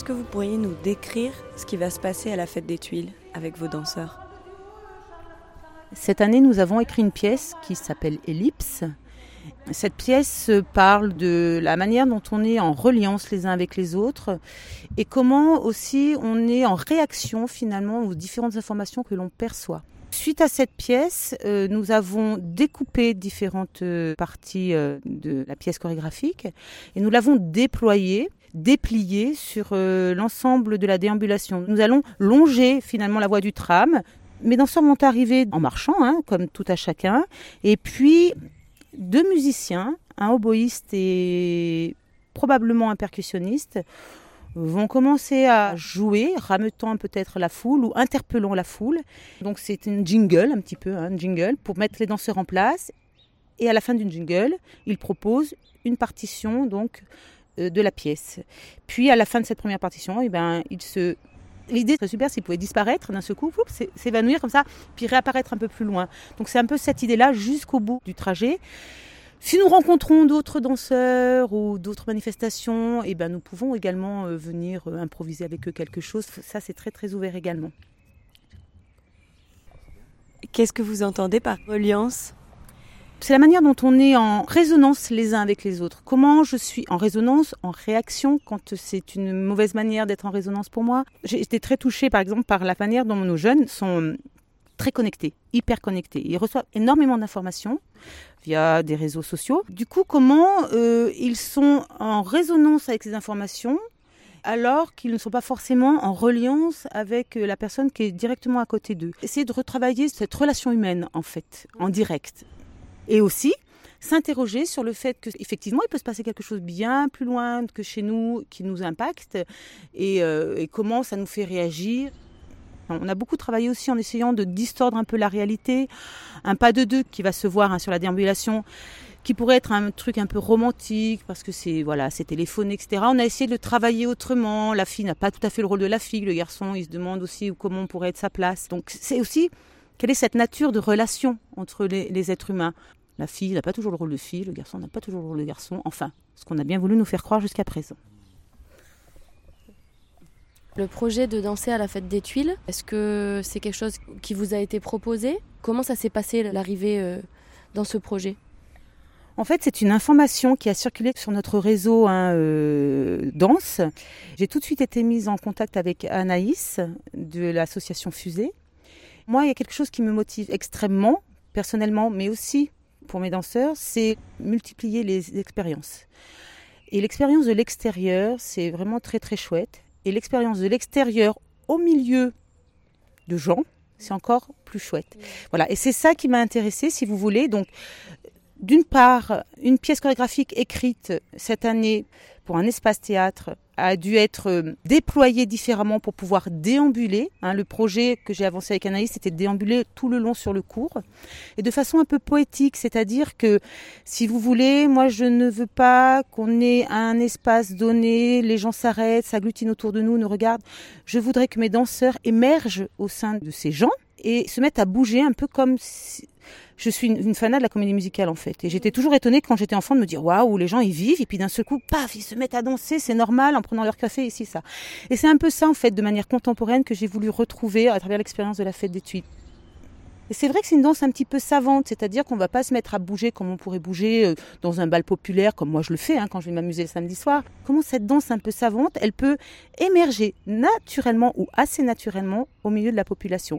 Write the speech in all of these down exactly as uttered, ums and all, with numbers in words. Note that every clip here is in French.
que vous pourriez nous décrire ce qui va se passer à la Fête des Tuiles avec vos danseurs ? Cette année, nous avons écrit une pièce qui s'appelle Ellipse. Cette pièce parle de la manière dont on est en reliance les uns avec les autres et comment aussi on est en réaction finalement aux différentes informations que l'on perçoit. Suite à cette pièce, euh, nous avons découpé différentes euh, parties euh, de la pièce chorégraphique et nous l'avons déployée, dépliée sur euh, l'ensemble de la déambulation. Nous allons longer finalement la voie du tram. Mes danseurs vont arriver en marchant, hein, comme tout à chacun, et puis deux musiciens, un oboïste et probablement un percussionniste, vont commencer à jouer, rameutant peut-être la foule ou interpellant la foule. Donc c'est une jingle, un petit peu, hein, une jingle, pour mettre les danseurs en place. Et à la fin d'une jingle, ils proposent une partition donc, euh, de la pièce. Puis à la fin de cette première partition, eh ben, ils se... L'idée serait super s'ils pouvaient disparaître d'un seul coup, oups, s'évanouir comme ça, puis réapparaître un peu plus loin. Donc c'est un peu cette idée-là jusqu'au bout du trajet. Si nous rencontrons d'autres danseurs ou d'autres manifestations, eh ben nous pouvons également euh, venir euh, improviser avec eux quelque chose. Ça, c'est très très ouvert également. Qu'est-ce que vous entendez par reliance ? C'est la manière dont on est en résonance les uns avec les autres. Comment je suis en résonance, en réaction, quand c'est une mauvaise manière d'être en résonance pour moi. J'ai été très touchée, par exemple, par la manière dont nos jeunes sont très connectés, hyper connectés. Ils reçoivent énormément d'informations via des réseaux sociaux. Du coup, comment euh, ils sont en résonance avec ces informations alors qu'ils ne sont pas forcément en reliance avec la personne qui est directement à côté d'eux. Essayer de retravailler cette relation humaine, en fait, en direct. Et aussi, s'interroger sur le fait qu'effectivement, il peut se passer quelque chose bien plus loin que chez nous, qui nous impacte, et, euh, et comment ça nous fait réagir. On a beaucoup travaillé aussi en essayant de distordre un peu la réalité. Un pas de deux qui va se voir hein, sur la déambulation, qui pourrait être un truc un peu romantique, parce que c'est voilà, c'est téléphoné, et cetera. On a essayé de le travailler autrement. La fille n'a pas tout à fait le rôle de la fille. Le garçon, il se demande aussi comment on pourrait être sa place. Donc c'est aussi... Quelle est cette nature de relation entre les, les êtres humains ? La fille n'a pas toujours le rôle de fille, le garçon n'a pas toujours le rôle de garçon. Enfin, ce qu'on a bien voulu nous faire croire jusqu'à présent. Le projet de danser à la Fête des Tuiles, est-ce que c'est quelque chose qui vous a été proposé ? Comment ça s'est passé l'arrivée euh, dans ce projet ? En fait, c'est une information qui a circulé sur notre réseau hein, euh, danse. J'ai tout de suite été mise en contact avec Anaïs de l'association Fusée. Moi, il y a quelque chose qui me motive extrêmement, personnellement, mais aussi pour mes danseurs, c'est multiplier les expériences. Et l'expérience de l'extérieur, c'est vraiment très très chouette. Et l'expérience de l'extérieur au milieu de gens, c'est encore plus chouette. Voilà. Et c'est ça qui m'a intéressée, si vous voulez. Donc, d'une part, une pièce chorégraphique écrite cette année pour un espace théâtre a dû être déployée différemment pour pouvoir déambuler. Hein, le projet que j'ai avancé avec Anaïs, c'était de déambuler tout le long sur le cours. Et de façon un peu poétique, c'est-à-dire que, si vous voulez, moi je ne veux pas qu'on ait un espace donné, les gens s'arrêtent, s'agglutinent autour de nous, nous regardent. Je voudrais que mes danseurs émergent au sein de ces gens et se mettent à bouger un peu comme... Si... Je suis une, une fanat de la comédie musicale en fait. Et j'étais toujours étonnée quand j'étais enfant de me dire waouh, les gens ils vivent et puis d'un seul coup, paf, ils se mettent à danser, c'est normal en prenant leur café ici, ça. Et c'est un peu ça en fait, de manière contemporaine, que j'ai voulu retrouver à travers l'expérience de la Fête des Tuiles. Et c'est vrai que c'est une danse un petit peu savante, c'est-à-dire qu'on ne va pas se mettre à bouger comme on pourrait bouger dans un bal populaire, comme moi je le fais hein, quand je vais m'amuser le samedi soir. Comment cette danse un peu savante, elle peut émerger naturellement ou assez naturellement au milieu de la population.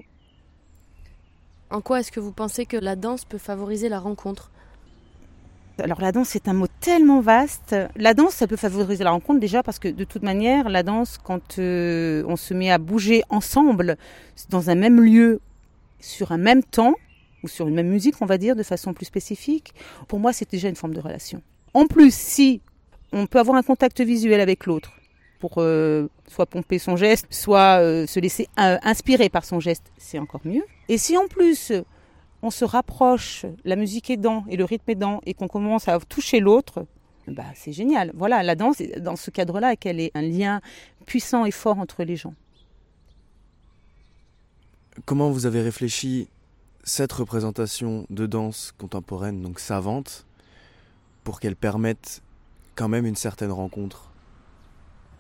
En quoi est-ce que vous pensez que la danse peut favoriser la rencontre ? Alors la danse, c'est un mot tellement vaste. La danse, ça peut favoriser la rencontre déjà parce que de toute manière, la danse, quand euh, on se met à bouger ensemble dans un même lieu, sur un même temps, ou sur une même musique, on va dire, de façon plus spécifique, pour moi, c'est déjà une forme de relation. En plus, si on peut avoir un contact visuel avec l'autre, pour euh, soit pomper son geste, soit euh, se laisser euh, inspirer par son geste, c'est encore mieux. Et si en plus on se rapproche, la musique aidant et le rythme aidant, et qu'on commence à toucher l'autre, bah, c'est génial. Voilà, la danse, dans ce cadre-là, qu'elle est un lien puissant et fort entre les gens. Comment vous avez réfléchi cette représentation de danse contemporaine, donc savante, pour qu'elle permette quand même une certaine rencontre ?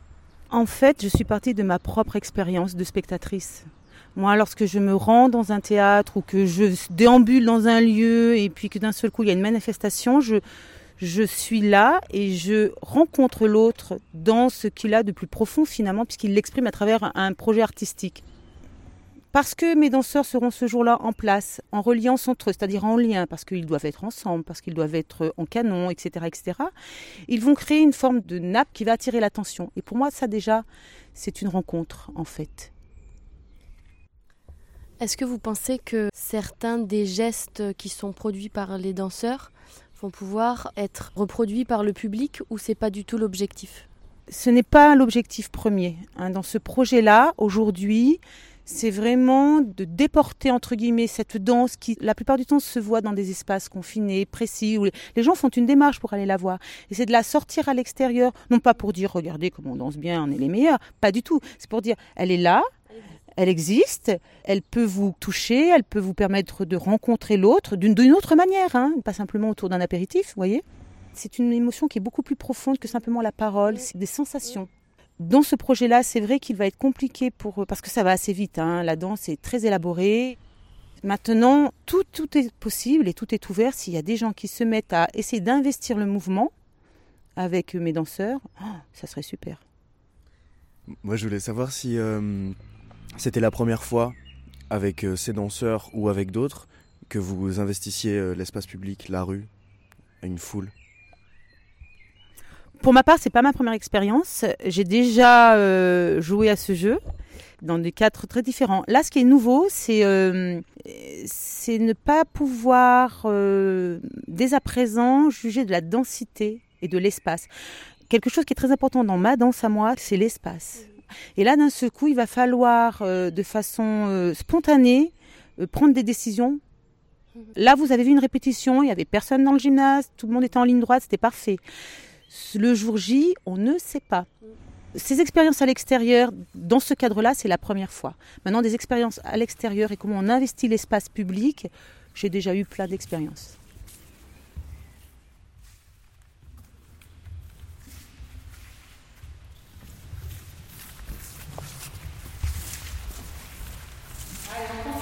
En fait, je suis partie de ma propre expérience de spectatrice. Moi, lorsque je me rends dans un théâtre ou que je déambule dans un lieu et puis que d'un seul coup, il y a une manifestation, je, je suis là et je rencontre l'autre dans ce qu'il a de plus profond finalement, puisqu'il l'exprime à travers un projet artistique. Parce que mes danseurs seront ce jour-là en place, en reliance entre eux, c'est-à-dire en lien, parce qu'ils doivent être ensemble, parce qu'ils doivent être en canon, et cetera, et cetera. Ils vont créer une forme de nappe qui va attirer l'attention. Et pour moi, ça déjà, c'est une rencontre, en fait. Est-ce que vous pensez que certains des gestes qui sont produits par les danseurs vont pouvoir être reproduits par le public ou c'est pas du tout l'objectif ? Ce n'est pas l'objectif premier. Hein. Dans ce projet-là, aujourd'hui, c'est vraiment de déporter, entre guillemets, cette danse qui, la plupart du temps, se voit dans des espaces confinés, précis, où les gens font une démarche pour aller la voir. Et c'est de la sortir à l'extérieur, non pas pour dire, regardez comme on danse bien, on est les meilleurs, pas du tout. C'est pour dire, elle est là, elle existe, elle peut vous toucher, elle peut vous permettre de rencontrer l'autre d'une, d'une autre manière, hein, pas simplement autour d'un apéritif, vous voyez. C'est une émotion qui est beaucoup plus profonde que simplement la parole, c'est des sensations. Dans ce projet-là, c'est vrai qu'il va être compliqué pour parce que ça va assez vite. Hein. La danse est très élaborée. Maintenant, tout, tout est possible et tout est ouvert. S'il y a des gens qui se mettent à essayer d'investir le mouvement avec mes danseurs, oh, ça serait super. Moi, je voulais savoir si euh, c'était la première fois avec euh, ces danseurs ou avec d'autres que vous investissiez euh, l'espace public, la rue, à une foule. Pour ma part, c'est pas ma première expérience. J'ai déjà euh, joué à ce jeu dans des cadres très différents. Là, ce qui est nouveau, c'est, euh, c'est ne pas pouvoir, euh, dès à présent, juger de la densité et de l'espace. Quelque chose qui est très important dans ma danse à moi, c'est l'espace. Et là, d'un seul coup, il va falloir, euh, de façon euh, spontanée, euh, prendre des décisions. Là, vous avez vu une répétition, il n'y avait personne dans le gymnase, tout le monde était en ligne droite, c'était parfait. Le jour J, on ne sait pas. Ces expériences à l'extérieur, dans ce cadre-là, c'est la première fois. Maintenant, des expériences à l'extérieur et comment on investit l'espace public, j'ai déjà eu plein d'expériences. Allez, on